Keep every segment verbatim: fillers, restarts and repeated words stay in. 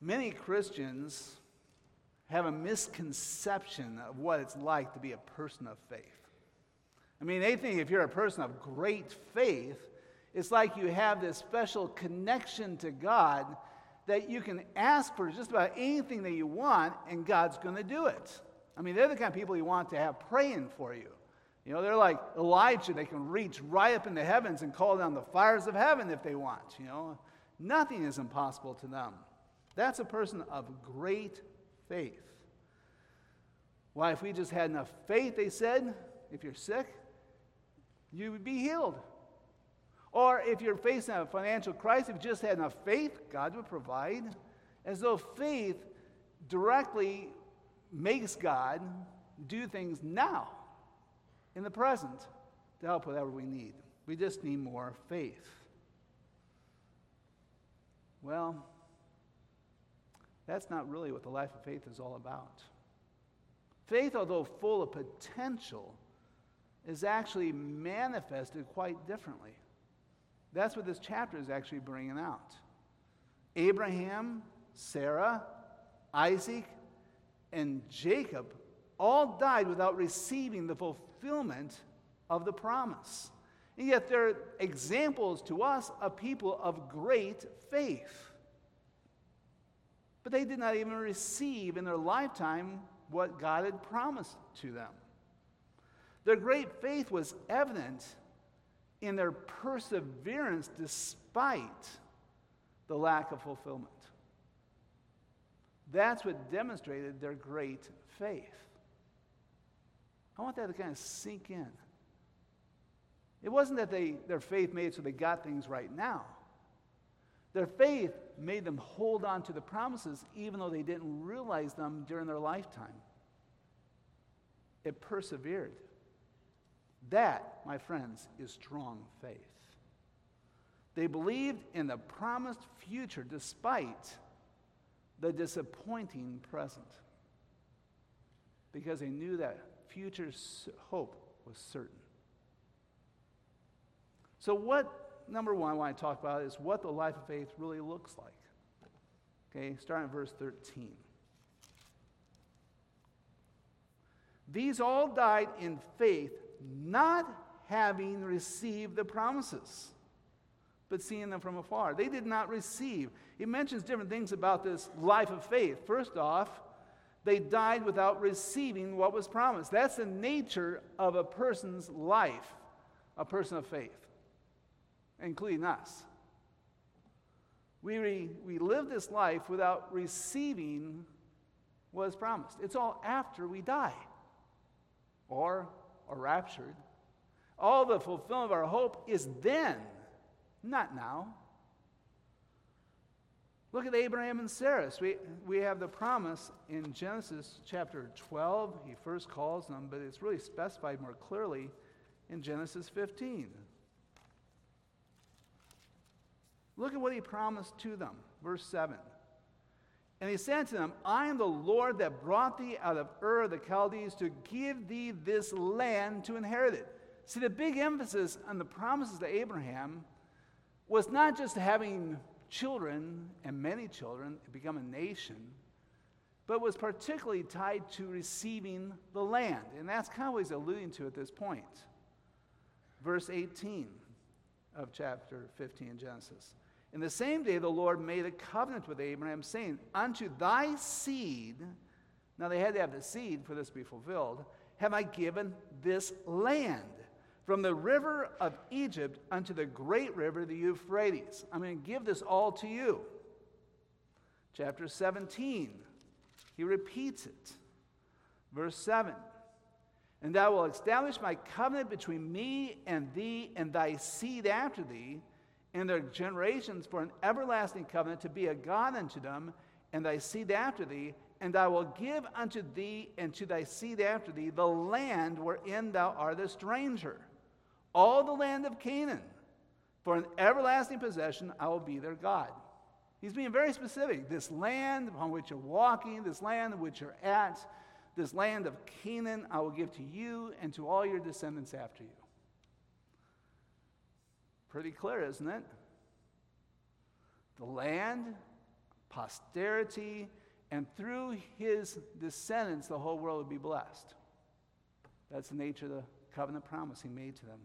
Many Christians have a misconception of what it's like to be a person of faith. I mean, they think if you're a person of great faith, it's like you have this special connection to God that you can ask for just about anything that you want, and God's going to do it. I mean, they're the kind of people you want to have praying for you. You know, they're like Elijah. They can reach right up in the heavens and call down the fires of heaven if they want, you know. Nothing is impossible to them. That's a person of great faith. Why, if we just had enough faith, they said, if you're sick, you would be healed. Or if you're facing a financial crisis, if you just had enough faith, God would provide. As though faith directly makes God do things now, in the present, to help whatever we need. We just need more faith. Well, that's not really what the life of faith is all about. Faith, although full of potential, is actually manifested quite differently. That's what this chapter is actually bringing out. Abraham, Sarah, Isaac, and Jacob all died without receiving the fulfillment of the promise. And yet they're examples to us of people of great faith. But they did not even receive in their lifetime what God had promised to them. Their great faith was evident in their perseverance despite the lack of fulfillment. That's what demonstrated their great faith. I want that to kind of sink in. It wasn't that they their faith made it so they got things right now. Their faith made them hold on to the promises even though they didn't realize them during their lifetime. It persevered. That, my friends, is strong faith. They believed in the promised future despite the disappointing present, because they knew that future hope was certain. So what, number one, I want to talk about is what the life of faith really looks like. Okay, starting at verse thirteen. These all died in faith, not having received the promises, but seeing them from afar. They did not receive. It mentions different things about this life of faith. First off, they died without receiving what was promised. That's the nature of a person's life, a person of faith, including us. We, re, we live this life without receiving what is promised. It's all after we die or are raptured. All the fulfillment of our hope is then, not now. Look at Abraham and Sarah. So we, we have the promise in Genesis chapter twelve. He first calls them, but it's really specified more clearly in Genesis fifteen. Look at what he promised to them. Verse seven. And he said to them, I am the Lord that brought thee out of Ur of the Chaldees to give thee this land to inherit it. See, the big emphasis on the promises to Abraham was not just having children and many children and become a nation, but was particularly tied to receiving the land. And that's kind of what he's alluding to at this point. Verse eighteen of chapter fifteen in Genesis. In the same day the Lord made a covenant with Abraham, saying, unto thy seed, now they had to have the seed for this to be fulfilled, have I given this land, from the river of Egypt unto the great river, the Euphrates. I'm going to give this all to you. Chapter seventeen, he repeats it. Verse seven, and I will establish my covenant between me and thee and thy seed after thee, and their generations for an everlasting covenant, to be a God unto them, and thy seed after thee, and I will give unto thee and to thy seed after thee the land wherein thou art a stranger, all the land of Canaan, for an everlasting possession I will be their God. He's being very specific. This land upon which you're walking, this land in which you're at, this land of Canaan I will give to you and to all your descendants after you. Pretty clear, isn't it? The land posterity, and through his descendants, the whole world would be blessed. That's the nature of the covenant promise he made to them.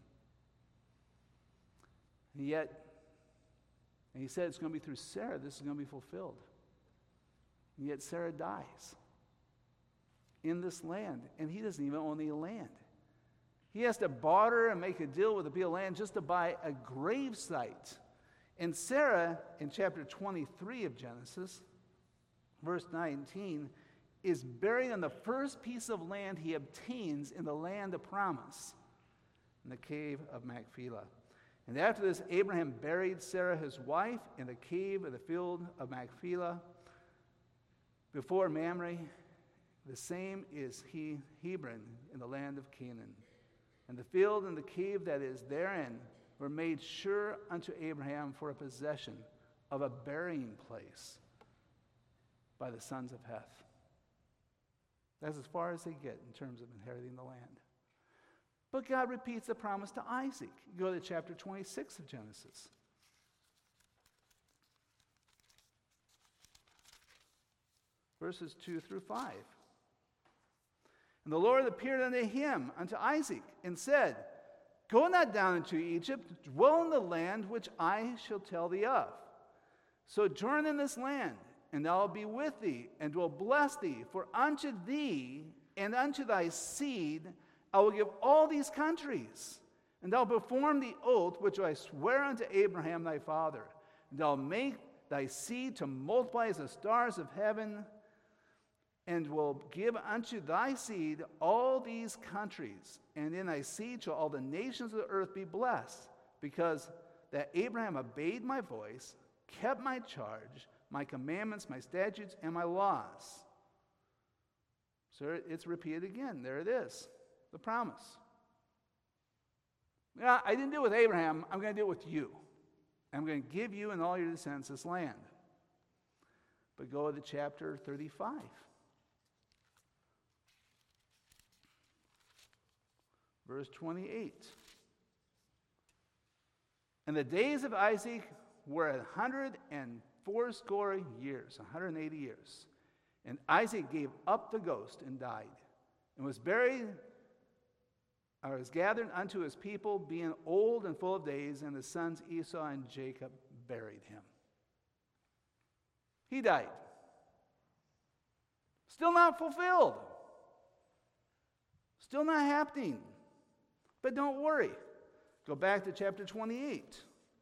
And yet, and he said it's going to be through Sarah, this is going to be fulfilled. And yet Sarah dies in this land, and he doesn't even own any land. He has to barter and make a deal with the people of land just to buy a grave site. And Sarah, in chapter twenty-three of Genesis, verse nineteen, is buried on the first piece of land he obtains in the land of promise, in the cave of Machpelah. And after this, Abraham buried Sarah, his wife, in the cave of the field of Machpelah before Mamre. The same is he Hebron in the land of Canaan. And the field and the cave that is therein were made sure unto Abraham for a possession of a burying place by the sons of Heth. That's as far as they get in terms of inheriting the land. But God repeats the promise to Isaac. You go to chapter twenty-six of Genesis. Verses two through five. And the Lord appeared unto him, unto Isaac, and said, Go not down into Egypt, dwell in the land which I shall tell thee of. Sojourn in this land, and I will be with thee, and will bless thee. For unto thee and unto thy seed I will give all these countries, and I'll perform the oath which I swear unto Abraham thy father. And I'll make thy seed to multiply as the stars of heaven, and will give unto thy seed all these countries, and in thy seed shall all the nations of the earth be blessed, because that Abraham obeyed my voice, kept my charge, my commandments, my statutes, and my laws. So it's repeated again. There it is, the promise. Yeah, I didn't do it with Abraham. I'm going to do it with you. I'm going to give you and all your descendants this land. But go to chapter thirty-five. Verse twenty-eight. And the days of Isaac were a hundred and fourscore years, one hundred eighty years. And Isaac gave up the ghost and died, and was buried, or was gathered unto his people, being old and full of days, and his sons Esau and Jacob buried him. He died. Still not fulfilled. Still not happening. But don't worry. Go back to chapter twenty-eight.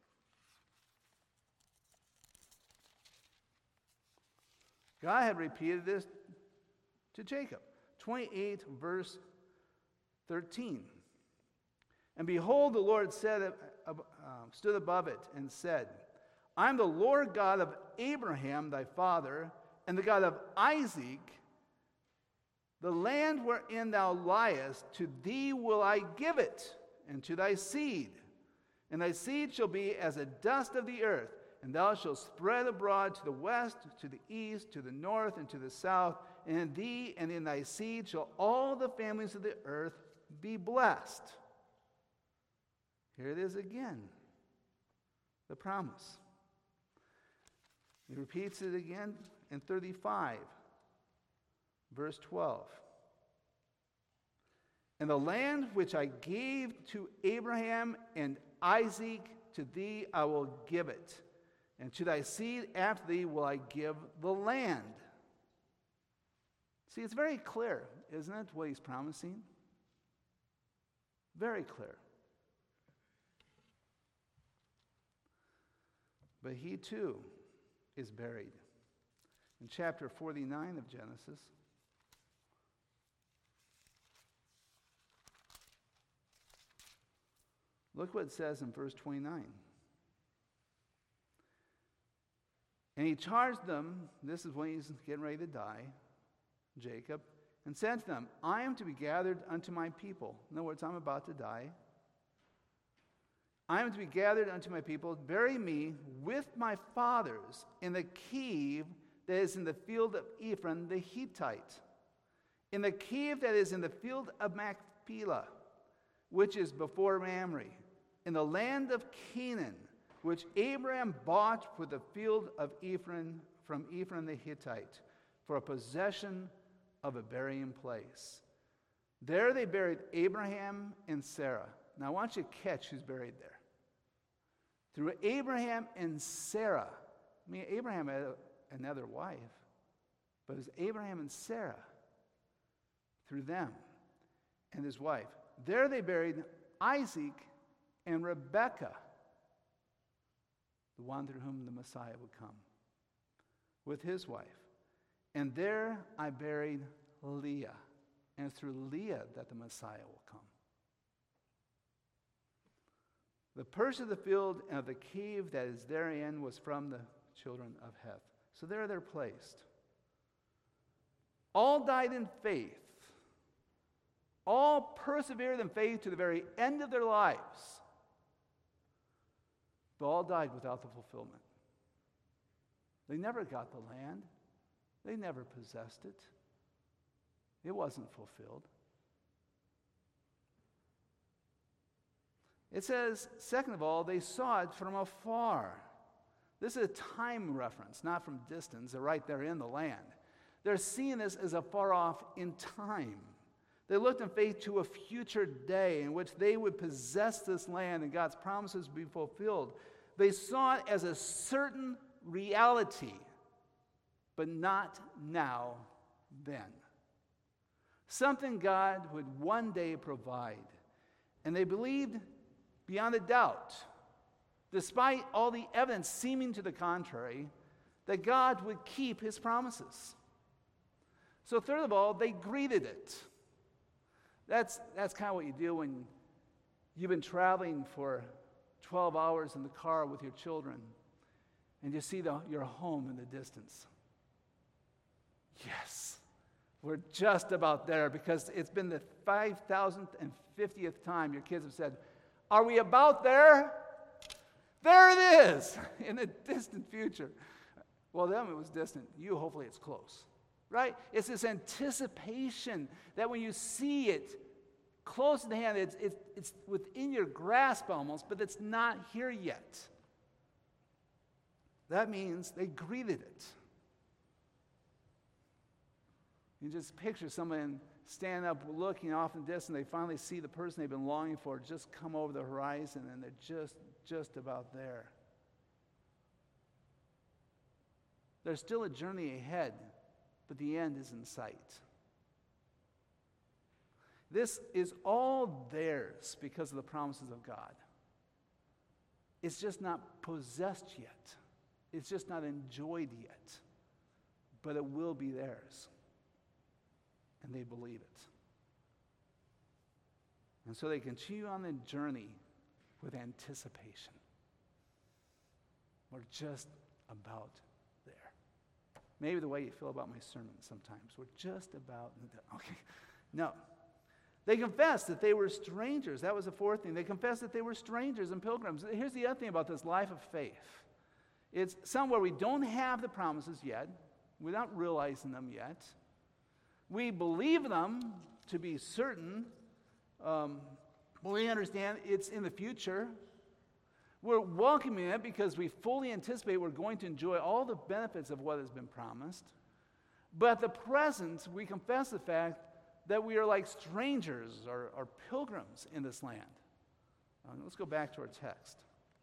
God had repeated this to Jacob. twenty-eight, verse thirteen. And behold, the Lord said, uh, stood above it and said, I am the Lord God of Abraham thy father, and the God of Isaac. The land wherein thou liest, to thee will I give it, and to thy seed. And thy seed shall be as the dust of the earth, and thou shalt spread abroad to the west, to the east, to the north, and to the south. And in thee and in thy seed shall all the families of the earth be blessed. Here it is again, the promise. He repeats it again in thirty-five. Verse twelve. And the land which I gave to Abraham and Isaac, to thee I will give it, and to thy seed after thee will I give the land. See, it's very clear, isn't it, what he's promising? Very clear. But he too is buried. In chapter forty-nine of Genesis, look what it says in verse twenty-nine. And he charged them, this is when he's getting ready to die, Jacob, and said to them, I am to be gathered unto my people. In other words, I'm about to die. I am to be gathered unto my people. Bury me with my fathers in the cave that is in the field of Ephron the Hittite, in the cave that is in the field of Machpelah, which is before Mamre, in the land of Canaan, which Abraham bought for the field of Ephron from Ephraim the Hittite for a possession of a burying place. There they buried Abraham and Sarah. Now I want you to catch who's buried there. Through Abraham and Sarah. I mean, Abraham had another wife, but it was Abraham and Sarah. Through them and his wife. There they buried Isaac and Rebekah, the one through whom the Messiah would come, with his wife. And there I buried Leah, and it's through Leah that the Messiah will come. The purse of the field and of the cave that is therein was from the children of Heth. So there they're placed. All died in faith. All persevered in faith to the very end of their lives. But all died without the fulfillment. They never got the land. They never possessed it. It wasn't fulfilled. It says, second of all, they saw it from afar. This is a time reference, not from distance. They're right there in the land. They're seeing this as afar off in time. They looked in faith to a future day in which they would possess this land and God's promises would be fulfilled. They saw it as a certain reality, but not now, then. Something God would one day provide. And they believed beyond a doubt, despite all the evidence seeming to the contrary, that God would keep his promises. So third of all, they greeted it. That's, that's kind of what you do when you've been traveling for twelve hours in the car with your children and you see the, your home in the distance. Yes, we're just about there because it's been the five thousand fiftieth time your kids have said, are we about there? There it is, in the distant future. Well, them it was distant. You, hopefully it's close. Right? It's this anticipation that when you see it close in hand, it's, it's, it's within your grasp almost, but it's not here yet. That means they greeted it. You just picture someone standing up, looking off in the distance, they finally see the person they've been longing for just come over the horizon, and they're just, just about there. There's still a journey ahead, but the end is in sight. This is all theirs because of the promises of God. It's just not possessed yet. It's just not enjoyed yet. But it will be theirs. And they believe it. And so they continue on the journey with anticipation. We're just about there. Maybe the way you feel about my sermon sometimes. We're just about, okay. No. They confessed that they were strangers. That was the fourth thing. They confessed that they were strangers and pilgrims. Here's the other thing about this life of faith. It's somewhere we don't have the promises yet. We're not realizing them yet. We believe them to be certain. Um, we understand it's in the future. We're welcoming it because we fully anticipate we're going to enjoy all the benefits of what has been promised. But at the present, we confess the fact that we are like strangers or, or pilgrims in this land. Uh, let's go back to our text.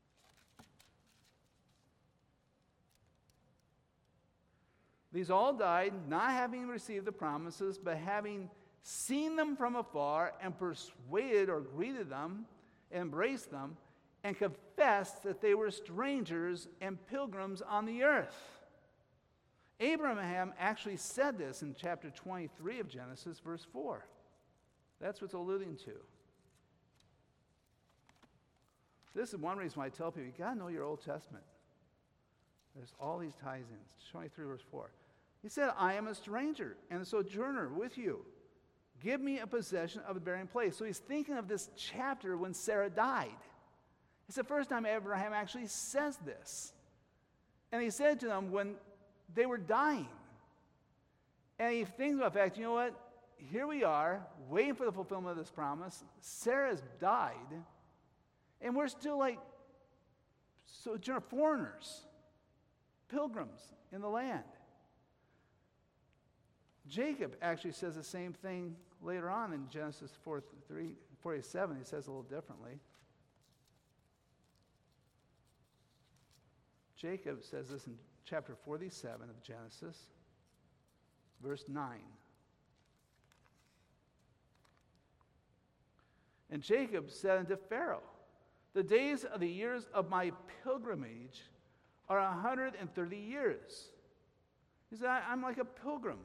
These all died, not having received the promises, but having seen them from afar and persuaded or greeted them, embraced them, and confessed that they were strangers and pilgrims on the earth. Abraham actually said this in chapter twenty-three of Genesis, verse four. That's what it's alluding to. This is one reason why I tell people, you got to know your Old Testament. There's all these ties-ins. twenty-three, verse four. He said, I am a stranger and a sojourner with you. Give me a possession of a burying place. So he's thinking of this chapter when Sarah died. It's the first time Abraham actually says this. And he said to them when they were dying. And he thinks about the fact, you know what? Here we are, waiting for the fulfillment of this promise. Sarah's died. And we're still like sojourner foreigners. pilgrims in the land. Jacob actually says the same thing later on in Genesis forty-seven. He says a little differently. Jacob says this in chapter forty-seven of Genesis, verse nine. And Jacob said unto Pharaoh, the days of the years of my pilgrimage are a hundred and thirty years. He said, I'm like a pilgrim.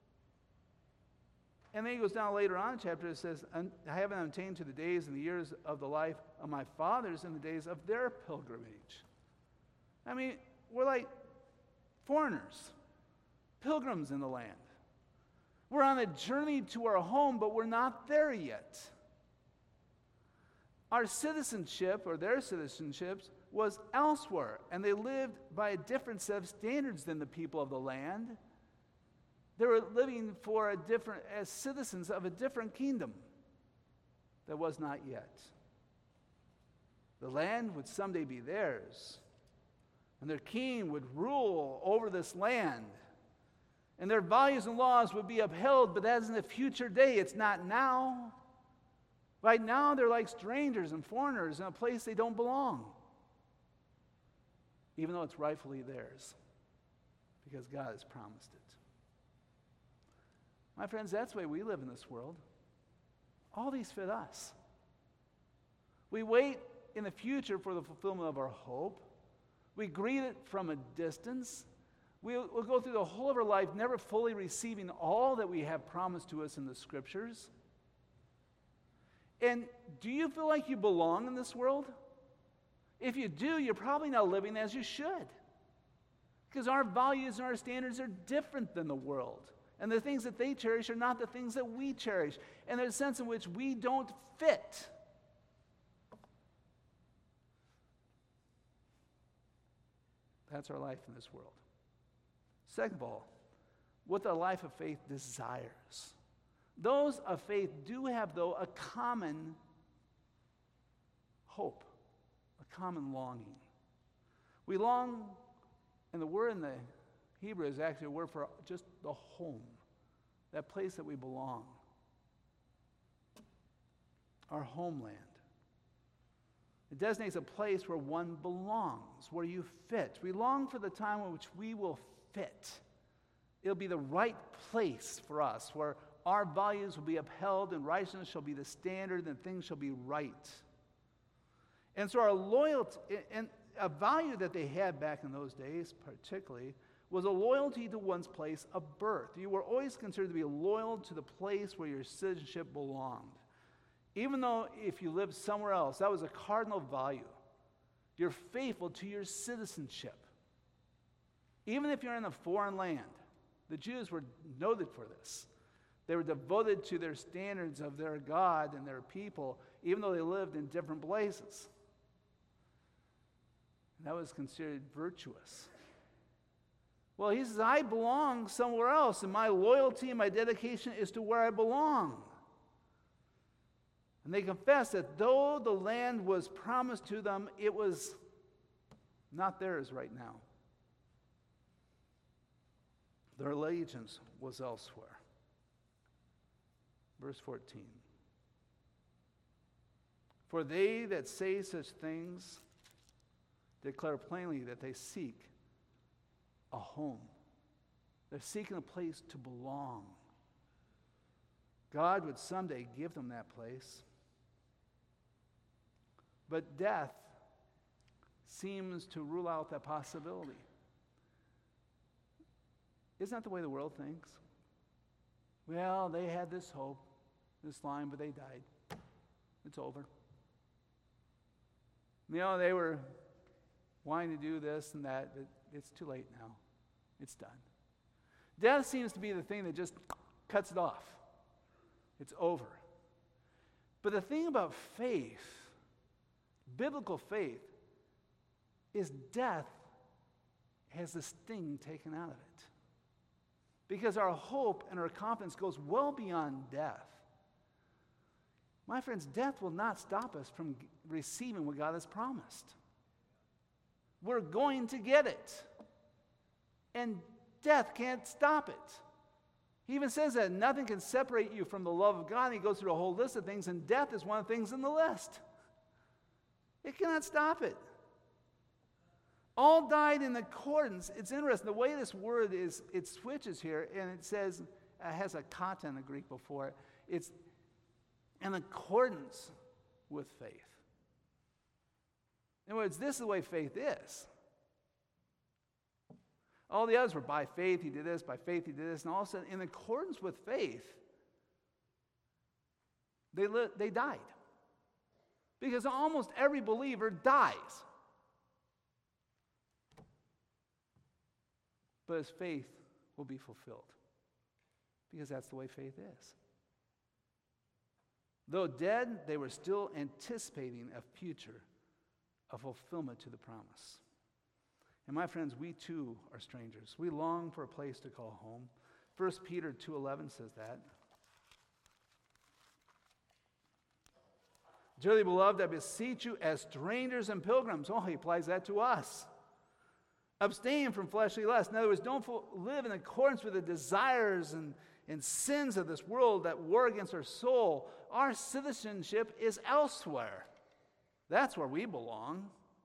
And then he goes down later on in the chapter, it says, I haven't attained to the days and the years of the life of my fathers in the days of their pilgrimage. I mean, we're like foreigners, pilgrims in the land. We're on a journey to our home, but we're not there yet. Our citizenship, or their citizenships, was elsewhere, and they lived by a different set of standards than the people of the land. They were living for a different, as citizens of a different kingdom that was not yet. The land would someday be theirs, and their king would rule over this land, and their values and laws would be upheld, but that is in a future day. It's not now. Right now, they're like strangers and foreigners in a place they don't belong, even though it's rightfully theirs, because God has promised it. My friends, that's the way we live in this world. All these fit us. We wait in the future for the fulfillment of our hope. We greet it from a distance. We'll, we'll go through the whole of our life never fully receiving all that we have promised to us in the Scriptures. And do you feel like you belong in this world? If you do, you're probably not living as you should. Because our values and our standards are different than the world. And the things that they cherish are not the things that we cherish. And there's a sense in which we don't fit. That's our life in this world. Second of all, what the life of faith desires. Those of faith do have, though, a common hope, a common longing. We long, and the word in the Hebrew is actually a word for just the home, that place that we belong, our homeland. It designates a place where one belongs, where you fit. We long for the time in which we will fit. It'll be the right place for us, where our values will be upheld and righteousness shall be the standard and things shall be right. And so our loyalty, and a value that they had back in those days particularly, was a loyalty to one's place of birth. You were always considered to be loyal to the place where your citizenship belonged. Even though if you lived somewhere else, that was a cardinal value. You're faithful to your citizenship. Even if you're in a foreign land, the Jews were noted for this. They were devoted to their standards of their God and their people, even though they lived in different places. And that was considered virtuous. Well, he says, I belong somewhere else, and my loyalty and my dedication is to where I belong. And they confess that though the land was promised to them, it was not theirs right now. Their allegiance was elsewhere. Verse fourteen. For they that say such things declare plainly that they seek a home. They're seeking a place to belong. God would someday give them that place. But death seems to rule out that possibility. Isn't that the way the world thinks? Well, they had this hope, this line, but they died. It's over. You know, they were wanting to do this and that, but it's too late now. It's done. Death seems to be the thing that just cuts it off. It's over. But the thing about faith, biblical faith, is death has the sting taken out of it. Because our hope and our confidence goes well beyond death. My friends, death will not stop us from receiving what God has promised. We're going to get it. And death can't stop it. He even says that nothing can separate you from the love of God. And he goes through a whole list of things, and death is one of the things in the list. It cannot stop it. All died in accordance. It's interesting. The way this word is, it switches here, and it says, it has a kata in the Greek before it. It's in accordance with faith. In other words, this is the way faith is. All the others were by faith, he did this, by faith, he did this, and all of a sudden, in accordance with faith, they, li- they died. Because almost every believer dies. But his faith will be fulfilled. Because that's the way faith is. Though dead, they were still anticipating a future, a fulfillment to the promise. And my friends, we too are strangers. We long for a place to call home. First Peter two eleven says that. Dearly beloved, I beseech you as strangers and pilgrims. Oh, he applies that to us. Abstain from fleshly lusts. In other words, don't live in accordance with the desires and, and sins of this world that war against our soul. Our citizenship is elsewhere. That's where we belong.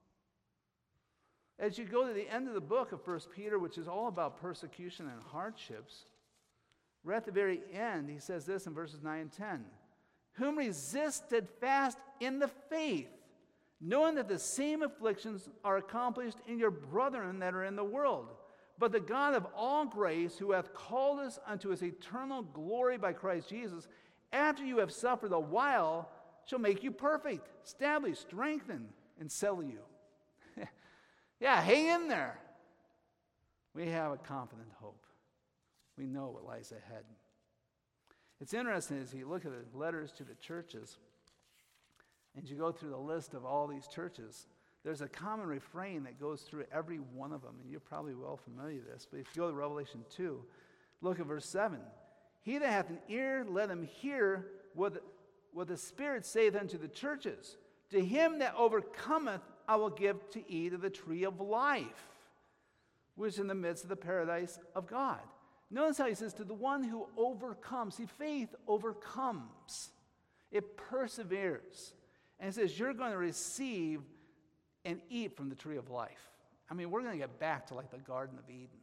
As you go to the end of the book of First Peter, which is all about persecution and hardships, right at the very end, he says this in verses nine and ten. Whom resist steadfast in the faith, knowing that the same afflictions are accomplished in your brethren that are in the world. But the God of all grace, who hath called us unto his eternal glory by Christ Jesus, after you have suffered a while, shall make you perfect, establish, strengthen, and settle you. Yeah, hang in there. We have a confident hope. We know what lies ahead. It's interesting as you look at the letters to the churches, and you go through the list of all these churches, there's a common refrain that goes through every one of them, and you're probably well familiar with this, but if you go to Revelation two, look at verse seven. He that hath an ear, let him hear what the, what the Spirit saith unto the churches. To him that overcometh, I will give to eat of the tree of life, which is in the midst of the paradise of God. Notice how he says, to the one who overcomes. See, faith overcomes. It perseveres. And it says, you're going to receive and eat from the tree of life. I mean, we're going to get back to like the Garden of Eden.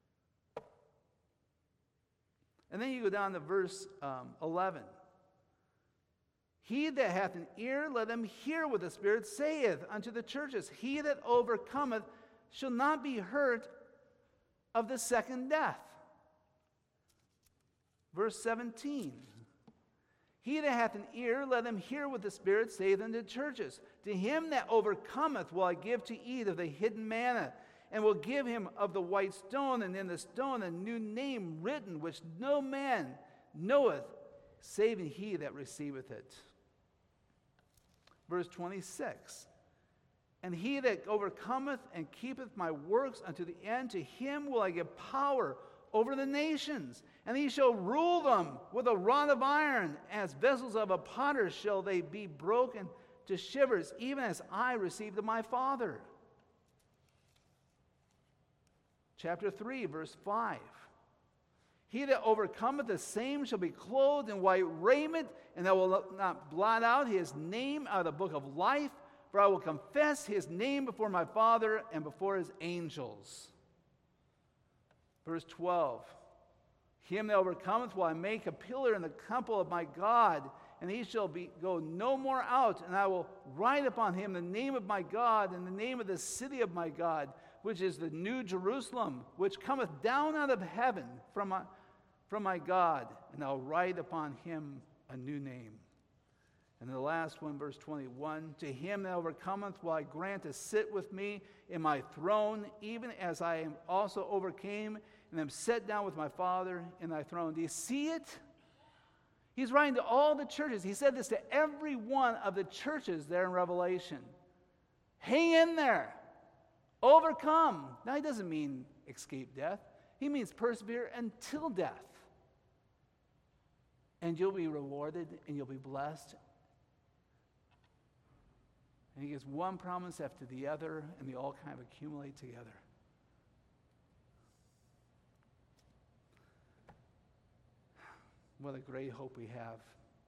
And then you go down to verse um, eleven. He that hath an ear, let him hear what the Spirit saith unto the churches. He that overcometh shall not be hurt of the second death. Verse seventeen. He that hath an ear, let him hear what the Spirit saith unto the churches. To him that overcometh will I give to eat of the hidden manna, and will give him of the white stone, and in the stone a new name written, which no man knoweth, saving he that receiveth it. Verse twenty-six. And he that overcometh and keepeth my works unto the end, to him will I give power over the nations, and he shall rule them with a rod of iron. As vessels of a potter shall they be broken to shivers, even as I received of my Father. Chapter three, verse five. He that overcometh, the same shall be clothed in white raiment, and I will not blot out his name out of the book of life, for I will confess his name before my Father and before his angels. Verse twelve. Him that overcometh will I make a pillar in the temple of my God, and he shall be go no more out, and I will write upon him the name of my God and the name of the city of my God, which is the new Jerusalem, which cometh down out of heaven from my, from my God, and I'll write upon him a new name. And the last one, verse twenty-one, to him that overcometh will I grant to sit with me in my throne, even as I am also overcame, and am set down with my Father in thy throne. Do you see it? He's writing to all the churches. He said this to every one of the churches there in Revelation. Hang in there. Overcome. Now, he doesn't mean escape death. He means persevere until death. And you'll be rewarded and you'll be blessed. And he gives one promise after the other, and they all kind of accumulate together. What a great hope we have.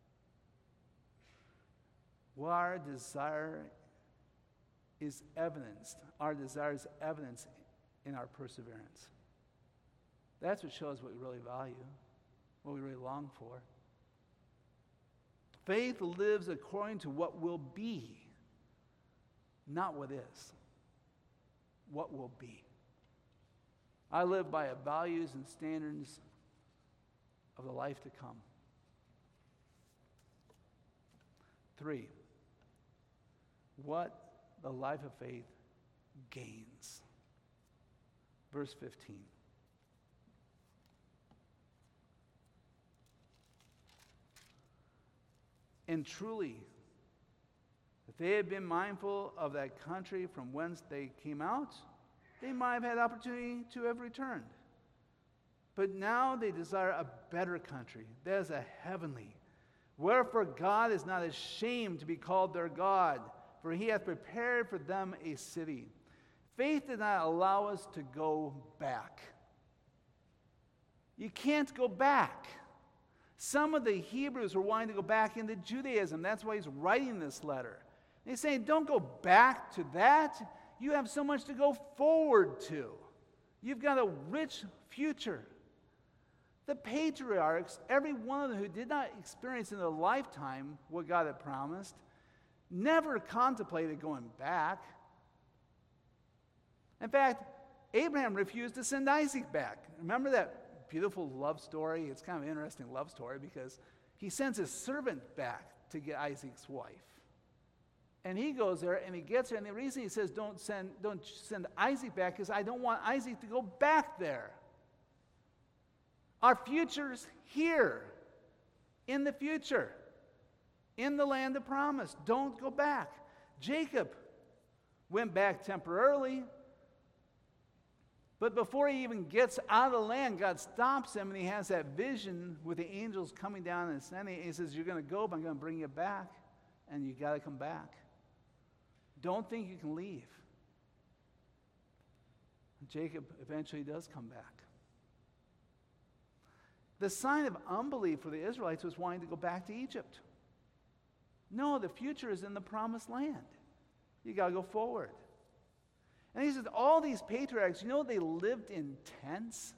Well, our desire is evidenced. Our desire is evidence in our perseverance. That's what shows what we really value, what we really long for. Faith lives according to what will be, not what is. What will be. I live by values and standards of the life to come. Three, what the life of faith gains. Verse fifteen. And truly, if they had been mindful of that country from whence they came out, they might have had opportunity to have returned. But now they desire a better country, that is a heavenly. Wherefore God is not ashamed to be called their God, for he hath prepared for them a city. Faith did not allow us to go back. You can't go back. Some of the Hebrews were wanting to go back into Judaism. That's why he's writing this letter. He's saying, don't go back to that. You have so much to go forward to. You've got a rich future. The patriarchs, every one of them who did not experience in their lifetime what God had promised, never contemplated going back. In fact, Abraham refused to send Isaac back. Remember that beautiful love story? It's kind of an interesting love story because he sends his servant back to get Isaac's wife. And he goes there and he gets her, and the reason he says don't send, don't send Isaac back is I don't want Isaac to go back there. Our future's here, in the future, in the land of promise. Don't go back. Jacob went back temporarily, but before he even gets out of the land, God stops him, and he has that vision with the angels coming down and ascending. He says, you're going to go, but I'm going to bring you back, and you got to come back. Don't think you can leave. Jacob eventually does come back. The sign of unbelief for the Israelites was wanting to go back to Egypt. No, the future is in the promised land. You got to go forward. And he says, all these patriarchs, you know, they lived in tents.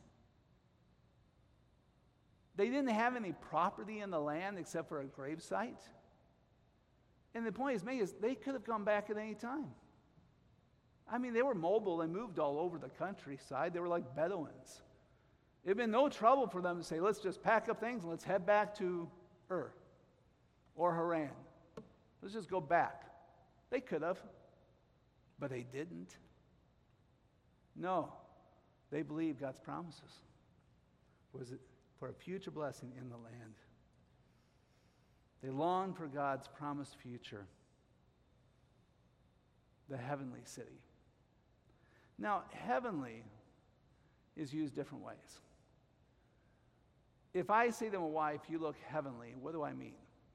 They didn't have any property in the land except for a gravesite. And the point he's making is they could have gone back at any time. I mean, they were mobile. They moved all over the countryside. They were like Bedouins. It had been no trouble for them to say, let's just pack up things and let's head back to Ur or Haran. Let's just go back. They could have, but they didn't. No, they believed God's promises. Was it for a future blessing in the land? They longed for God's promised future, the heavenly city. Now, heavenly is used different ways. If I say to my wife, you look heavenly, what do I mean?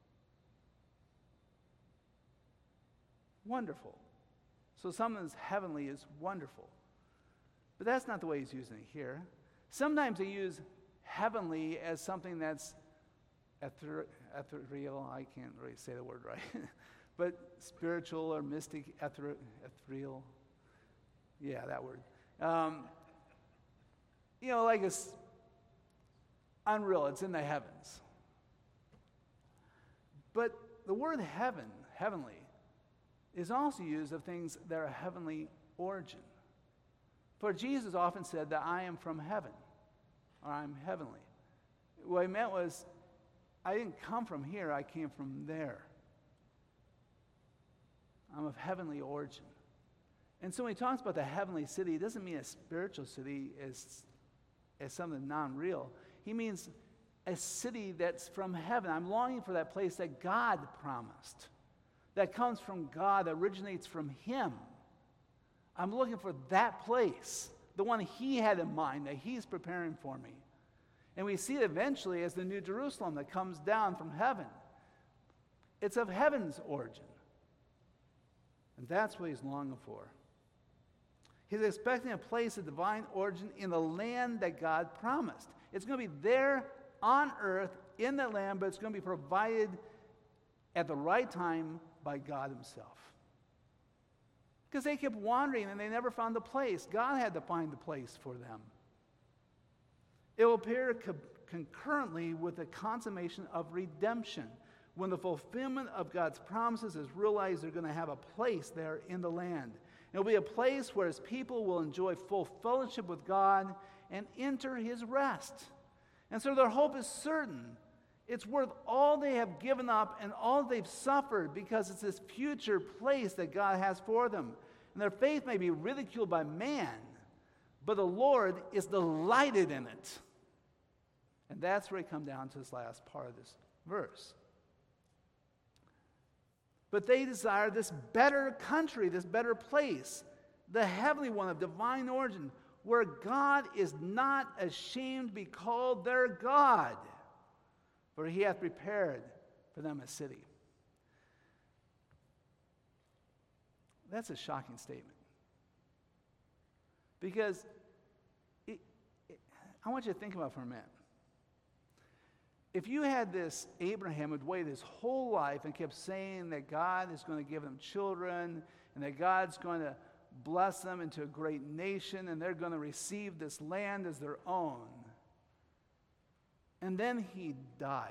Wonderful. So something that's heavenly is wonderful. But that's not the way he's using it here. Sometimes they use heavenly as something that's ether, ethereal. I can't really say the word right. But spiritual or mystic, ether, ethereal. Yeah, that word. Um, you know, like it's unreal. It's in the heavens. But the word heaven, heavenly, is also used of things that are heavenly origin. For Jesus often said that I am from heaven, or I'm heavenly. What he meant was, I didn't come from here, I came from there. I'm of heavenly origin. And so when he talks about the heavenly city, it doesn't mean a spiritual city as, as something non-real. He means a city that's from heaven. I'm longing for that place that God promised, that comes from God, that originates from him. I'm looking for that place, the one he had in mind, that he's preparing for me. And we see it eventually as the New Jerusalem that comes down from heaven. It's of heaven's origin. And that's what he's longing for. He's expecting a place of divine origin in the land that God promised. It's going to be there on earth in that land, but it's going to be provided at the right time by God himself. Because they kept wandering and they never found the place. God had to find the place for them. It will appear co- concurrently with the consummation of redemption. When the fulfillment of God's promises is realized, they're going to have a place there in the land. It will be a place where his people will enjoy full fellowship with God and enter his rest. And so their hope is certain. It's worth all they have given up and all they've suffered, because it's this future place that God has for them. And their faith may be ridiculed by man, but the Lord is delighted in it. And that's where we come down to this last part of this verse. But they desire this better country, this better place, the heavenly one of divine origin, where God is not ashamed to be called their God, for he hath prepared for them a city. That's a shocking statement. Because it, it, I want you to think about it for a minute. If you had this Abraham who'd waited his whole life and kept saying that God is going to give them children and that God's going to bless them into a great nation and they're going to receive this land as their own, and then he died.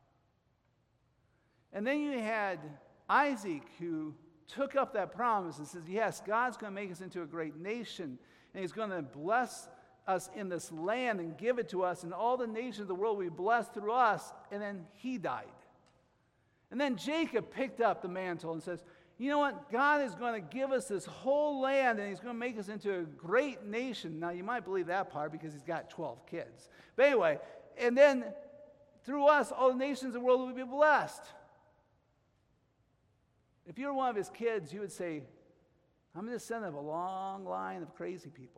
And then you had Isaac, who took up that promise and says, yes, God's going to make us into a great nation, and he's going to bless us in this land and give it to us, and all the nations of the world will be blessed through us. And then he died. And then Jacob picked up the mantle and says, you know what? God is going to give us this whole land, and he's going to make us into a great nation. Now, you might believe that part because he's got twelve kids. But anyway, and then through us, all the nations of the world will be blessed. If you were one of his kids, you would say, I'm the descendant of a long line of crazy people.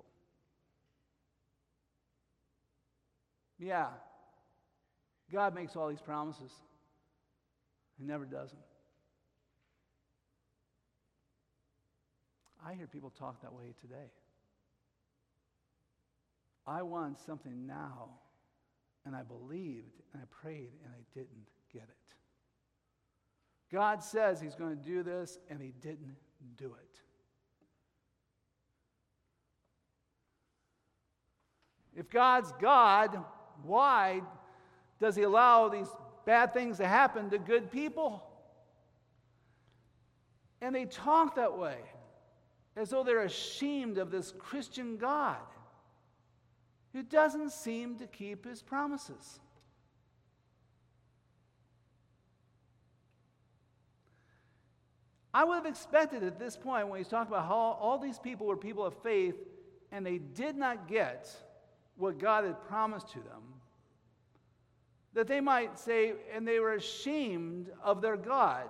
Yeah, God makes all these promises. He never does them. I hear people talk that way today. I wanted something now, and I believed, and I prayed, and I didn't get it. God says he's going to do this, and he didn't do it. If God's God, why does he allow these bad things to happen to good people? And they talk that way, as though they're ashamed of this Christian God who doesn't seem to keep his promises. I would have expected at this point, when he's talking about how all these people were people of faith and they did not get what God had promised to them, that they might say, and they were ashamed of their God.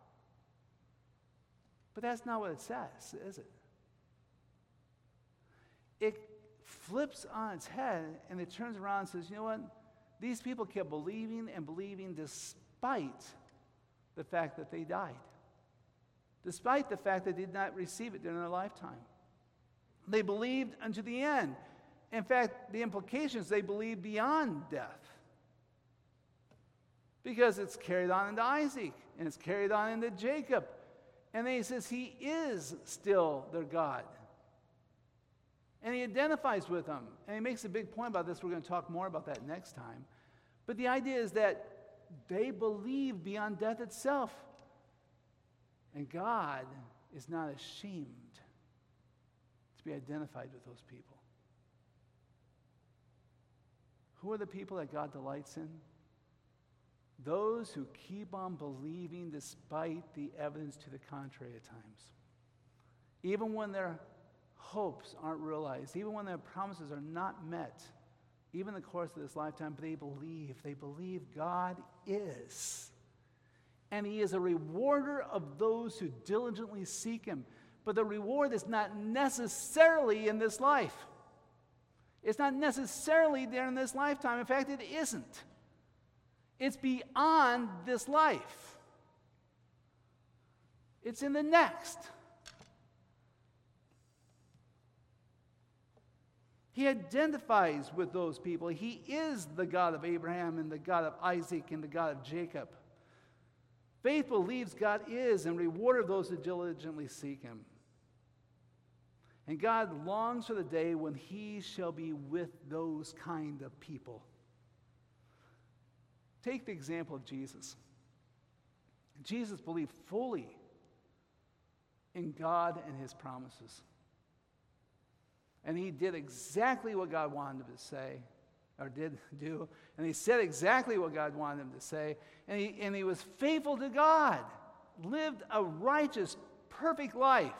But that's not what it says, is it? It flips on its head and it turns around and says, you know what? These people kept believing and believing despite the fact that they died. Despite the fact that they did not receive it during their lifetime. They believed unto the end. In fact, the implications, they believed beyond death. Because it's carried on into Isaac, and it's carried on into Jacob. And then he says he is still their God. And he identifies with them. And he makes a big point about this. We're going to talk more about that next time. But the idea is that they believe beyond death itself. And God is not ashamed to be identified with those people. Who are the people that God delights in? Those who keep on believing despite the evidence to the contrary at times. Even when their hopes aren't realized, even when their promises are not met, even in the course of this lifetime, but they believe. They believe God is. And he is a rewarder of those who diligently seek him. But the reward is not necessarily in this life. It's not necessarily there in this lifetime. In fact, it isn't. It's beyond this life. It's in the next. He identifies with those people. He is the God of Abraham and the God of Isaac and the God of Jacob. Faith believes God is and rewarder of those who diligently seek him. And God longs for the day when he shall be with those kind of people. Take the example of Jesus. Jesus believed fully in God and his promises. And he did exactly what God wanted him to say, or did do. And he said exactly what God wanted him to say. And he, and he was faithful to God, lived a righteous, perfect life.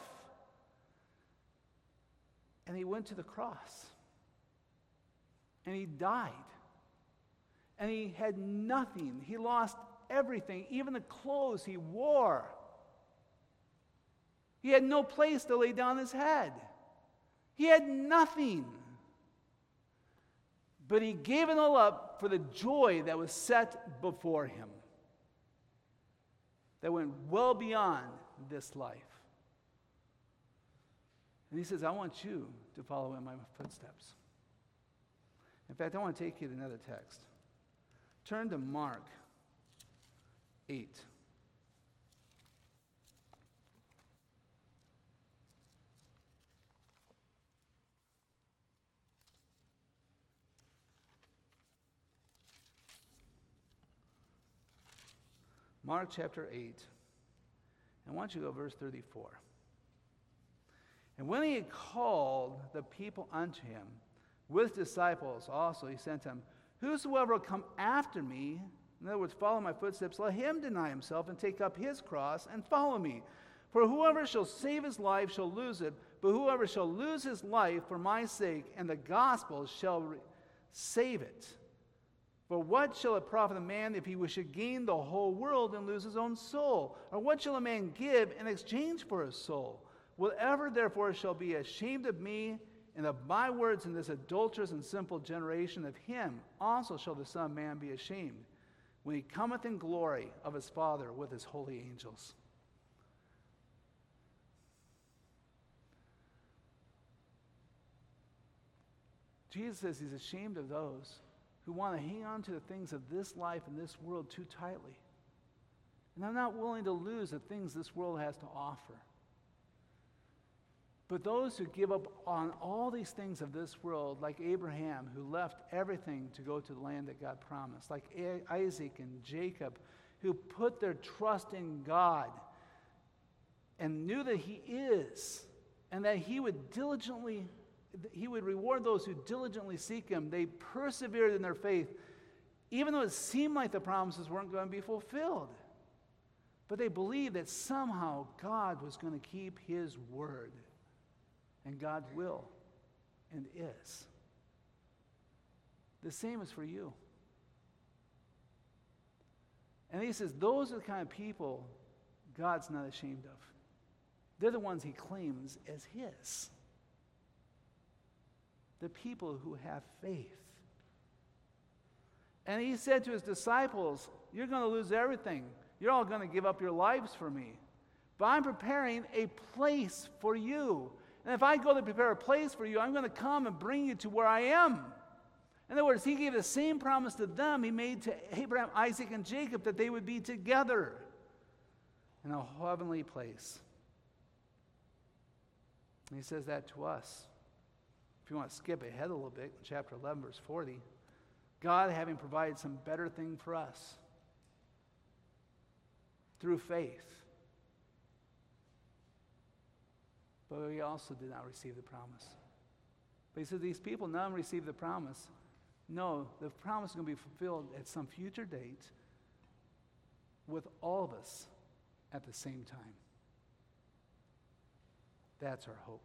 And he went to the cross. And he died. And he had nothing. He lost everything, even the clothes he wore. He had no place to lay down his head. He had nothing. But he gave it all up for the joy that was set before him, that went well beyond this life. And he says, I want you to follow in my footsteps. In fact, I want to take you to another text. Turn to Mark eight. Mark chapter eight. And I want you to go verse thirty-four. And when he had called the people unto him, with disciples also, he sent them, whosoever will come after me, in other words, follow my footsteps, let him deny himself and take up his cross and follow me. For whoever shall save his life shall lose it, but whoever shall lose his life for my sake and the gospel shall re- save it. For what shall it profit a man if he should gain the whole world and lose his own soul? Or what shall a man give in exchange for his soul? Whatever therefore shall be ashamed of me and of my words in this adulterous and sinful generation, of him also shall the Son of Man be ashamed, when he cometh in glory of his Father with his holy angels. Jesus says he's ashamed of those who want to hang on to the things of this life and this world too tightly. And I'm not willing to lose the things this world has to offer. But those who give up on all these things of this world, like Abraham, who left everything to go to the land that God promised, like Isaac and Jacob, who put their trust in God and knew that he is, and that he would diligently, he would reward those who diligently seek him. They persevered in their faith, even though it seemed like the promises weren't going to be fulfilled. But they believed that somehow God was going to keep his word. And God will and is. The same is for you. And he says those are the kind of people God's not ashamed of. They're the ones he claims as his. The people who have faith. And he said to his disciples, you're going to lose everything. You're all going to give up your lives for me. But I'm preparing a place for you. And if I go to prepare a place for you, I'm going to come and bring you to where I am. In other words, he gave the same promise to them he made to Abraham, Isaac, and Jacob, that they would be together in a heavenly place. And he says that to us. If you want to skip ahead a little bit, in chapter eleven, verse forty, God having provided some better thing for us through faith. But we also did not receive the promise. But he said these people, none of them received the promise. No, the promise is going to be fulfilled at some future date with all of us at the same time. That's our hope.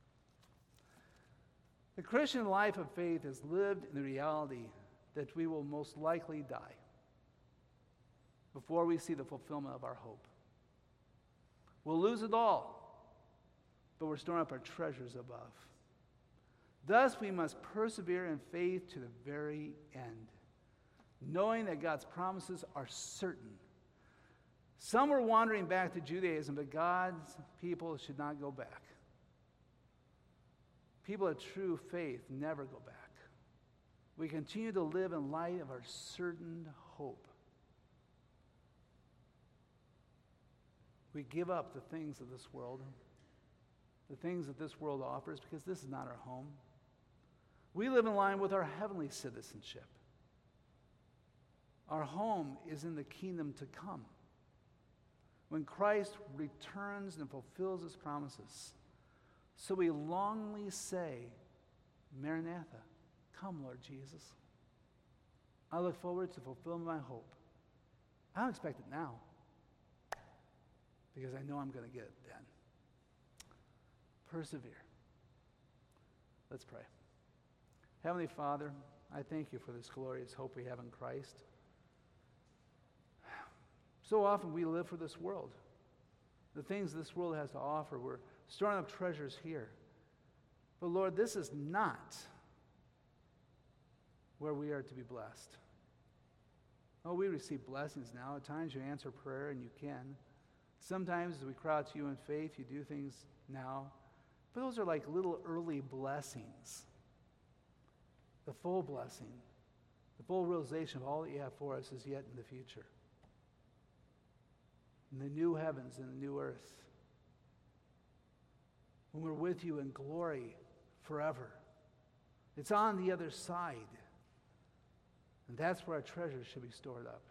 The Christian life of faith is lived in the reality that we will most likely die before we see the fulfillment of our hope. We'll lose it all, but we're storing up our treasures above. Thus, we must persevere in faith to the very end, knowing that God's promises are certain. Some were wandering back to Judaism, but God's people should not go back. People of true faith never go back. We continue to live in light of our certain hope. We give up the things of this world, the things that this world offers, because this is not our home. We live in line with our heavenly citizenship. Our home is in the kingdom to come, when Christ returns and fulfills his promises. So we longingly say, Maranatha, come, Lord Jesus. I look forward to fulfilling my hope. I don't expect it now, because I know I'm going to get it then. Persevere. Let's pray. Heavenly Father, I thank you for this glorious hope we have in Christ. So often we live for this world. The things this world has to offer, we're storing up treasures here. But Lord, this is not where we are to be blessed. Oh, we receive blessings now. At times you answer prayer, and you can. Sometimes as we cry out to you in faith, you do things now. But those are like little early blessings. The full blessing, the full realization of all that you have for us is yet in the future. In the new heavens and the new earth. When we're with you in glory forever. It's on the other side. And that's where our treasures should be stored up.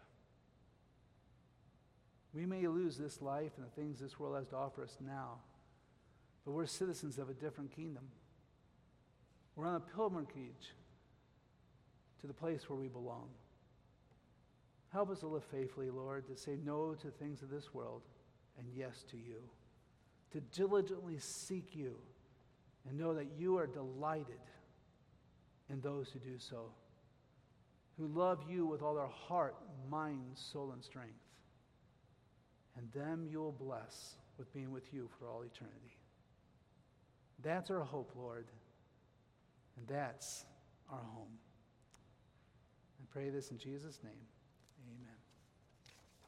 We may lose this life and the things this world has to offer us now, but we're citizens of a different kingdom. We're on a pilgrimage to the place where we belong. Help us to live faithfully, Lord, to say no to things of this world and yes to you. To diligently seek you and know that you are delighted in those who do so, who love you with all their heart, mind, soul, and strength. And them you will bless with being with you for all eternity. That's our hope, Lord, and that's our home. I pray this in Jesus' name.